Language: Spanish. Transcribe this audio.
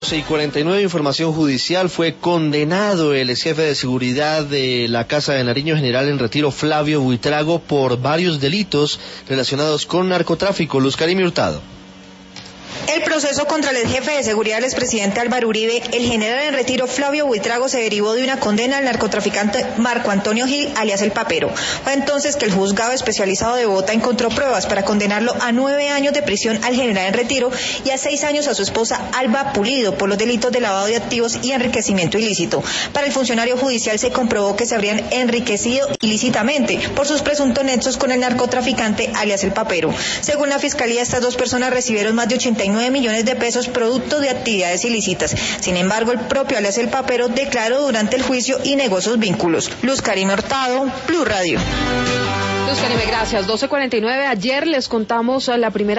6:49, información judicial. Fue condenado el ex jefe de seguridad de la Casa de Nariño, general en retiro Flavio Buitrago, por varios delitos relacionados con narcotráfico. Luz Karime Hurtado. El proceso contra el ex jefe de seguridad del expresidente Álvaro Uribe, el general en retiro Flavio Buitrago, se derivó de una condena al narcotraficante Marco Antonio Gil, alias El Papero. Fue entonces que el juzgado especializado de Bogotá encontró pruebas para condenarlo a 9 años de prisión al general en retiro y a 6 años a su esposa Alba Pulido por los delitos de lavado de activos y enriquecimiento ilícito. Para el funcionario judicial se comprobó que se habrían enriquecido ilícitamente por sus presuntos nexos con el narcotraficante alias El Papero. Según la fiscalía, estas dos personas recibieron más de 89 millones de pesos producto de actividades ilícitas. Sin embargo, el propio alias El Papero declaró durante el juicio y negó sus vínculos. Luz Karime Hurtado, Blue Radio. Luz Karime, gracias. 12:49. Ayer les contamos la primera